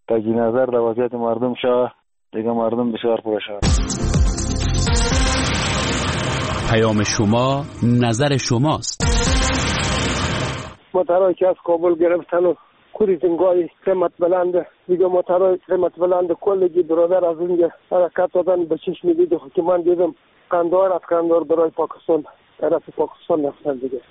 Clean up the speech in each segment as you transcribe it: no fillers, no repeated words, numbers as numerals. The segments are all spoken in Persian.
تجدید نظر در وضعیت مردم شود، دیگه مردم بسیار پرشان. پیام شما نظر شماست. موترهایی که از کابل گرفتن و کوری زنگای قیمت بلنده دیگه موترهای قیمت بلنده کلگی برادر از اینجا حرکت دادن به چشم دیده که من دیدم قندار از قندار برای پاکستان طرف پاکستان رفتن دیگه.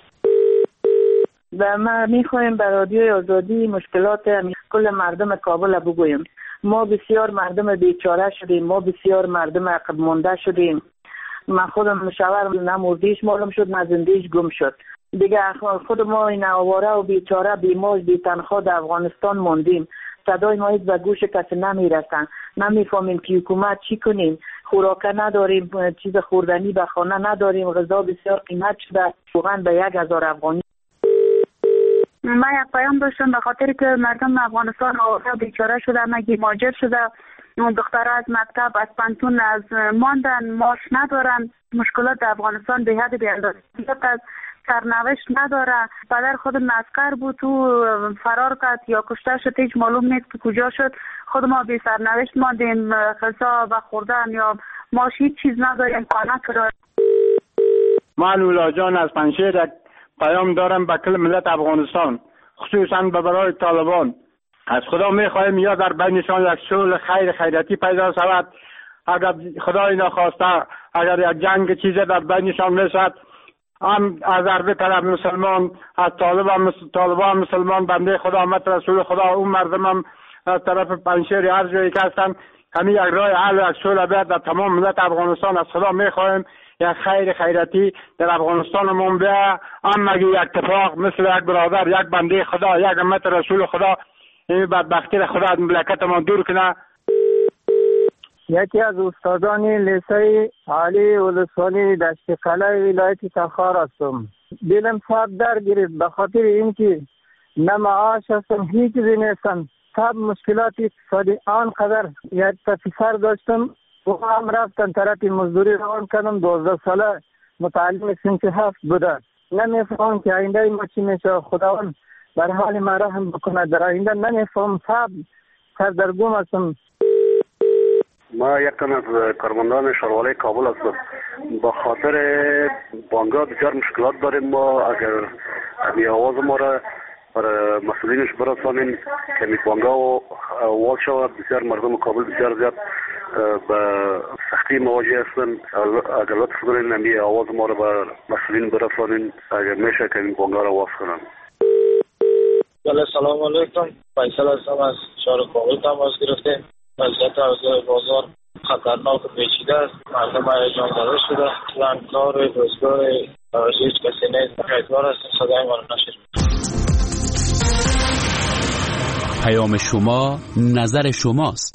و ما میخوایم به رادیوی آزادی مشکلات کل مردم کابل بگویم. ما بسیار مردم بیچاره شدیم، ما بسیار مردم عقب مانده شدیم. من خودم مشاور نه مردیش معلوم شد نه زندگیش گم شد دیگه. خود ما این آواره و بیچاره بیماج بی تنخواه در افغانستان موندیم. صدای ما به گوش کسی نمیرسن، نمیفهمیم که حکومت چی کنیم. خوراک نداریم، چیز خوردنی به خانه نداریم، غذا بسیار قیمت شده، واقعا به 1000 افغانی. من یک پیام داشتم به خاطر که مردم افغانستان آواره بیچاره شدن، مهاجر شده، دخترها از مکتب از پانتون از ماندن، معاش ندارن. مشکلات در افغانستان به حد بی‌اندازه از سرنوشت نداره. پدر خودم عسکر بود تو فرار کرد یا کشته شد، هیچ معلوم نیست که کجا شد. خود ما بی سرنوشت ماندیم، غذا و خوردن یا معاش هیچ چیز نداریم، خانه کرایه. من اولا جان از پنشیر پیام دارم به کل ملت افغانستان، خصوصا به برای طالبان. از خدا میخواهیم یا در بینشان یک صلح خیراتی پیدا شود. اگر خدای نخواسته اگر یک جنگ چیزی در بینشان میشد، هم از عرب طرف مسلمان، از طالبان مسلمان، بنده خدا امت رسول خدا، اون مردم هم از طرف پنشیر هر جایی که هستن، همین یک راه حل و یک صلح بیاد در تمام ملت افغانستان. از خدا میخواهیم یک خیراتی در افغانستانمون بیا، اما یک اتفاق مثل یک برادر، یک بنده خدا، یک امت رسول خدا این بدبختی را خدا از مملکتمان دور کنه. یکی از استادان لیسه عالی ولسوالی دشت قلعه ولایت تخار هستم. دلم سب در گرفت به خاطر اینکه نه معاش هستم، هیچ چیزی نیستم. سب مشکلات اقتصادی آنقدر یک پسر داشتم و هم رفتن طرف مزدوری روان کردم. 12 ساله متعلم صنف 7 بوده. نمیفهم که آینده ما چی میشه. خداوند بر حال ما رحم بکنه. در آینده نمیفهم، سب سردرگم هستم. ما یک تن از کارمندان شهروالی کابل هستم. با خاطر بانگا بسیار مشکلات داریم. ما اگر همی آواز ما را برای مسئولینش برسانیم که می بانگا و وال شود، بسیار مردم کابل بسیار زیاد به سختی مواجه هستند. اگر لطف کنین همی آواز ما را به مسئولین برسانین اگر میشه که این بانگا را واس کنن. سلام علیکم. فیصل هستم از شهر کابل تماس گرفتیم. وضعیت اوضاع بازار خطرناک و پیچیده است. مردم هیجان زده شده. کار روزگار هیچ کسی نیست. امیدوار هستیم صدای ما را نشنوید. پیام شما نظر شماست.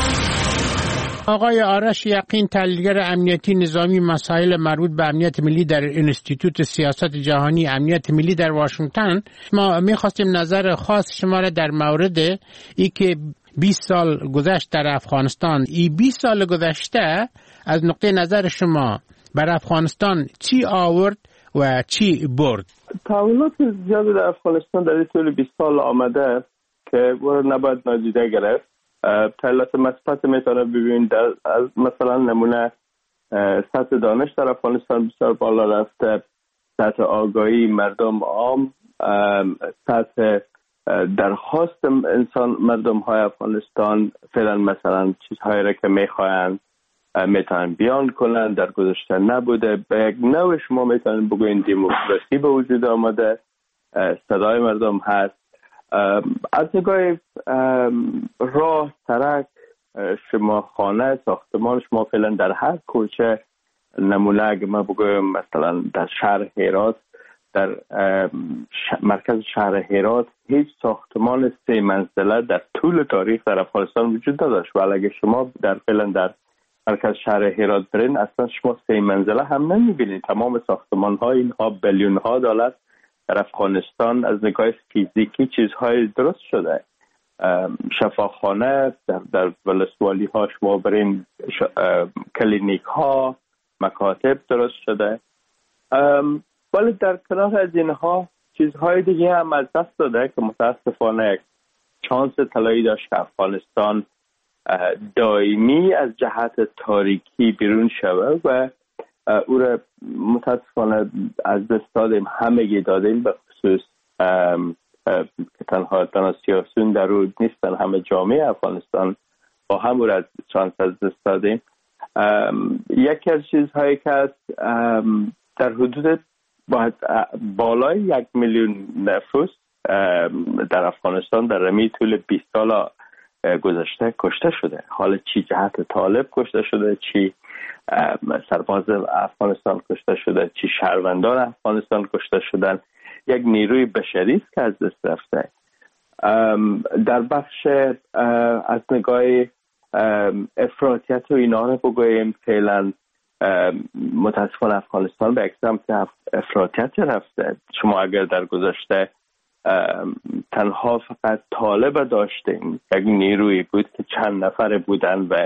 آقای آرش یقین، تحلیلگر امنیتی نظامی مسائل مربوط به امنیت ملی در انستیتوت سیاست جهانی امنیت ملی در واشنگتن، ما می‌خواستیم نظر خاص شما را در مورد ای که 20 سال گذشت در افغانستان. این 20 سال گذشته از نقطه نظر شما بر افغانستان چی آورد و چی برد؟ تحولات زیادی در افغانستان در این طول 20 سال آمده که نباید نادیده گرفت. تحولات مثبت میتونه ببینید. از مثلا نمونه سطح دانش در افغانستان بسیار بالا رفته، سطح آگاهی مردم عام، سطح درخواست مردم های افغانستان فعلا مثلا چیزهایی را که میخواین میتونن بیان کنن در گذشته نبوده. به یک نوع شما میتونن بگوین دموکراسی به وجود آمده، صدای مردم هست. از نگاه راه، سرک، شما خانه، ساختمان، شما فعلا در هر کوچه، نمونه اگه ما بگویم مثلا در شهر هرات، در مرکز شهر هرات هیچ ساختمان 3 منزله در طول تاریخ در افغانستان وجود نداشت. ولی اگه شما فعلا در مرکز شهر هرات برین، اصلا شما 3 منزله هم نمیبینید. تمام ساختمان ها اینها بیلیون ها دلار در افغانستان از نگاه فیزیکی چیزهای درست شده. شفاخانه در ولسوالی ها شما برین، کلینیک ها، مکاتب درست شده. ولی در کنار از اینها چیزهای دیگه هم از دست داده که متاسفانه شانس طلایی داشت که افغانستان دائمی از جهت تاریکی بیرون شود و او را متاسفانه از دست دادیم. همگی دادیم، به خصوص که تنها سیاسیون در او نیستن، همه جامعه افغانستان با هم را از شانس از دست دادیم. یکی از چیزهایی که هست در حدود بالای 1 میلیون نفوس در افغانستان در رمی طول 20 سال گذشته کشته شده. حالا چی جهت طالب کشته شده، چی سرباز افغانستان کشته شده، چی شهروندان افغانستان کشته شدن، یک نیروی بشری است که از دست رفته. در بخش از نگاه افراطیت و اینا رو بگوییم، فعلا متاسفانه افغانستان به سمت افراطیت رفته. شما اگر در گذشته تنها فقط طالب داشتیم، یک نیروی بود که چند نفر بودن و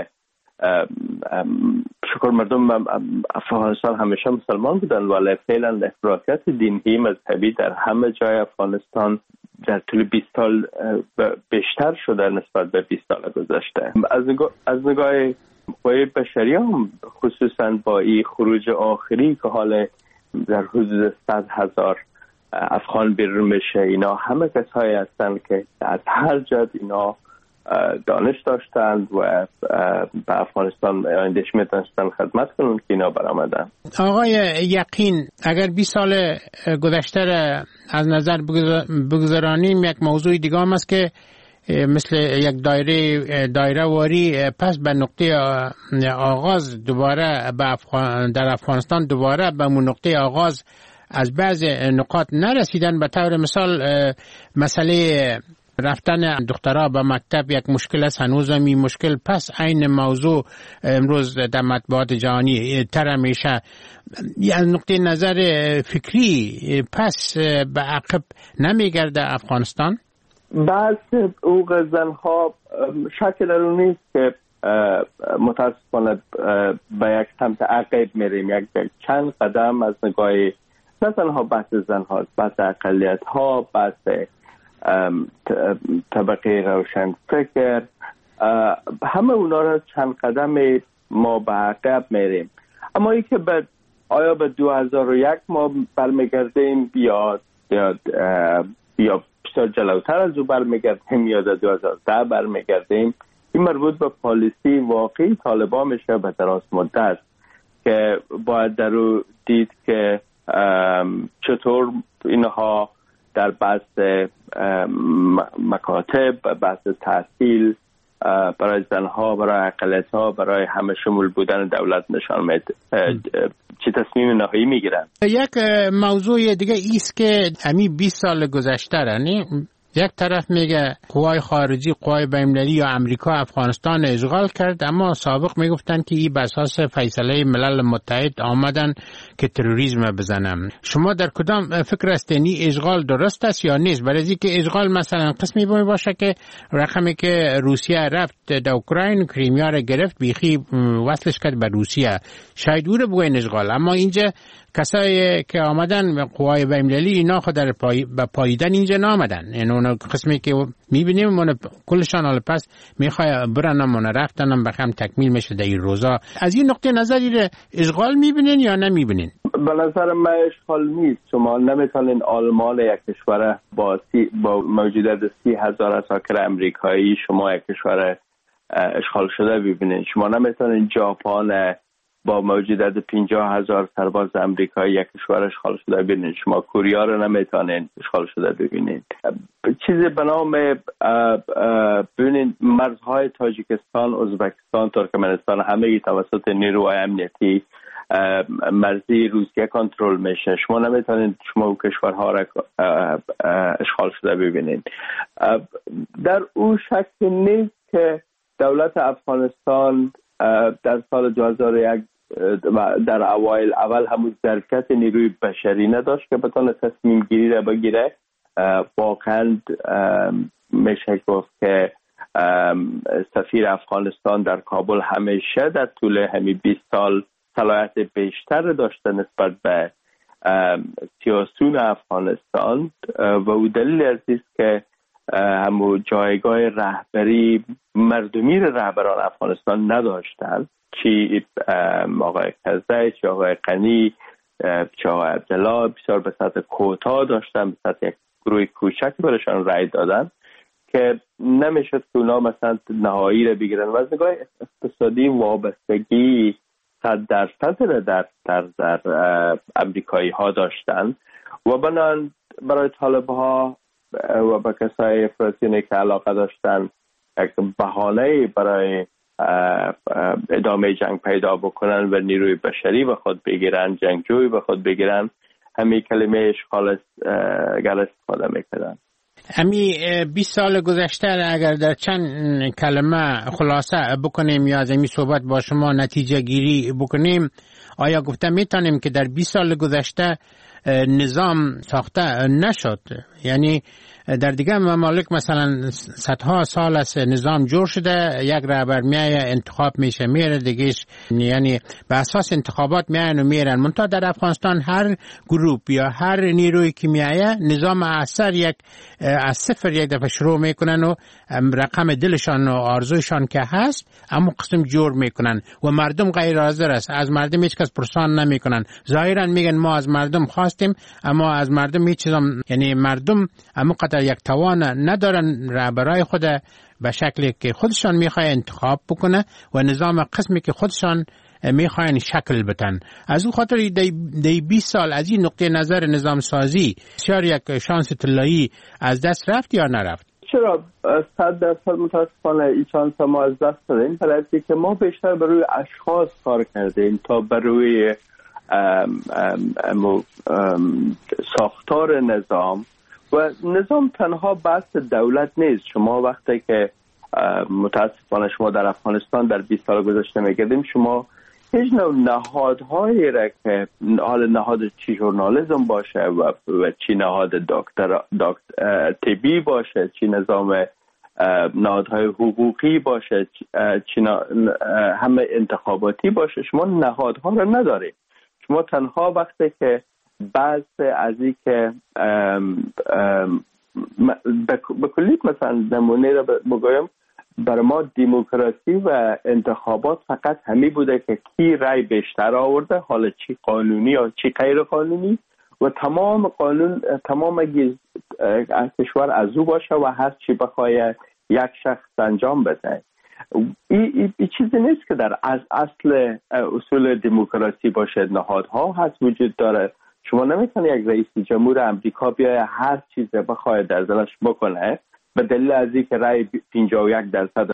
شکر مردم افغانستان همیشه مسلمان بودن، ولی فعلا افراطیت دینی مذهبی در همه جای افغانستان در طول 20 سال بیشتر شده نسبت به 20 سال گذشته. از نگاه قوای بشری هم خصوصا با این خروج آخری که حال در حدود 100,000 افغان بیرون میشه، اینا همه کسایی هستند که از هر جد اینا دانش داشتند و به افغانستان آیندهش میتونستن خدمت کنند که اینا برآمدن. آقای یقین، اگر 20 سال گذشته از نظر بگذارانیم، یک موضوع دیگه هم است که مثل یک دایره واری پس به نقطه آغاز دوباره در افغانستان دوباره به نقطه آغاز از بعض نقاط نرسیدن. به طور مثال مسئله رفتن دخترها به مکتب یک مشکل است، هنوز هم این مشکل پس عین موضوع امروز در مطبوعات جهانی تر میشه. از نقطه نظر فکری پس به عقب نمیگرده افغانستان؟ بعض حقوق زنها شک در اون نیست که متاسفانه به یک سمت عقب میریم. یک چند قدم از نگاه نه تنها بحث زنها، بحث اقلیت ها، بحث طبقه روشن فکر، همه اونا را چند قدم ما به عقب میریم. اما ای که آیا به 2001 ما برمیگردیم یا بسیار جلوتر از او برمیگردیم یا در 2010 برمیگردیم، این مربوط به پالیسی واقعی طالبان میشه به دراز مدت که باید در او دید که چطور اینها در بحث مکاتب، بحث تحصیل برای زنها، برای اقلیت‌ها، برای همه شمول بودن دولت نشان میده چه تصمیم نهایی میگیرن. یک موضوع دیگه ایست که همین 20 سال گذشته رانی یک طرف میگه قوای خارجی، قوای بین‌المللی یا امریکا افغانستان اشغال کرد، اما سابق میگفتن که این بر اساس فیصله ملل متحد آمدن که تروریسم بزنن. شما در کدام فکر هستین اشغال درست است یا نیست؟ برای اینکه اشغال مثلا قسمی باشه که رقمی که روسیه رفت در اوکراین کریمیا را گرفت، بیخی وصلش کرد به روسیه، شاید او رو بگوین اشغال. اما اینجا کسایی که آمدن قوای بین‌المللی اینا خود در پاییدن اینجا نامدن، یعنی اون قسمی که میبینیم من کلشان حال پس میخوای برنم من رفتنم بخم تکمیل میشه در این روزا. از این نقطه نظری اشغال میبینین یا نمیبینین؟ به نظر من اشغال نیست. شما نمیتونین آلمان یک کشور با موجودیت 30,000 عساکر امریکایی شما یک کشور اشغال شده ببینین. شما نمیتونین ژاپن با موجودیت 50,000 سرباز امریکایی یک کشور اشغال شده ببینید. شما کوریا رو نمیتونین اشغال شده ببینید. چیزی به نام ببینید مرزهای تاجیکستان، ازبکستان، ترکمنستان همه توسط نیروهای امنیتی مرزی روسیه کنترل میشه. شما نمیتونید شما او کشورها را اشغال شده ببینید. در او شک نیست که دولت افغانستان در سال 2001 در اول همون ظرفیت نیروی بشری نداشت که بتونه تصمیم گیری را بگیره. واقعا میشه گفت که سفیر افغانستان در کابل همیشه در طول همین 20 سال صلاحیت بیشتر داشته نسبت به سیاسیون افغانستان و او دلیل است که همون جایگاه رهبری مردمی رهبران افغانستان نداشتن، چی آقای کزده، چی آقای قنی، چی آقای عبدالله، بسیار به سطح کوتاه داشتن، به سطح یک گروه کوچک برشان رای دادن که نمیشد که اونا مثلا نهایی رو بگیرن. و از نگاه اقتصادی وابستگی 100% در امریکایی ها داشتن و بنان برای طالب ها و با کسای فلسطینی که علاقه داشتن یک بهانه برای ادامه جنگ پیدا بکنن و نیروی بشری به خود بگیرن، جنگجوی به خود بگیرن، همین کلمه اشغال استفاده میکنن. امی 20 سال گذشته اگر در چند کلمه خلاصه بکنیم یا از امی صحبت با شما نتیجه گیری بکنیم، آیا گفته میتونیم که در 20 سال گذشته نظام ساخته نشد؟ یعنی در دیگه ممالک مثلا صدها سال است نظام جور شده، یک رهبر میایه انتخاب میشه میره دیگهش، یعنی به اساس انتخابات میاین و میرن. منتها در افغانستان هر گروپ یا هر نیرویی که میایه نظام اثر از صفر یک دفعه شروع میکنن و رقم دلشان و آرزوشان که هست اما قسم جور میکنن و مردم غیر حاضر است، از مردم هیچ کس پرسان نمیکنن. ظاهرا میگن ما از مردم خواستیم اما از مردم هیچ چیزم، یعنی مردم اما قدر یک توان ندارن رهبرای خود به شکلی که خودشان میخواه انتخاب بکنه و نظام قسمی که خودشان میخواین شکل بدن. از اون خاطر دی 20 سال از این نقطه نظر نظام سازی بسیار یک شانس طلایی از دست رفت یا نرفت؟ چرا 100% متاسفانه این شانس ما از دست دادیم، برای که ما بیشتر بر روی اشخاص کار کردیم تا بر روی ساختار نظام. و نظام تنها بحث دولت نیست. شما وقتی که متاسفانه شما در افغانستان در 20 سال گذشته میگردیم، شما هیچ نوع نهادهایی را که حال نهاد چی ژورنالیسم باشه و چی نهاد طبی باشه، چی نظام نهادهای حقوقی باشه، چی همه انتخاباتی باشه، شما نهادها را ندارید. شما تنها وقتی که بعض از این که به کلی مثلا نمونه را بگویم، برای ما دموکراسی و انتخابات فقط همی بوده که کی رای بیشتر آورده، حالا چی قانونی یا چی غیر قانونی، و تمام قانون تمام کشور از او باشه و هر چی بخواه یک شخص انجام بده. این چیزی نیست که در اصل اصول دموکراسی باشه. نهادها هست وجود داره. شما نمیتونی یک رئیس جمهور امریکا بیای هر چیز بخواه در دلش بکنه به دلیل از اینکه رای 51%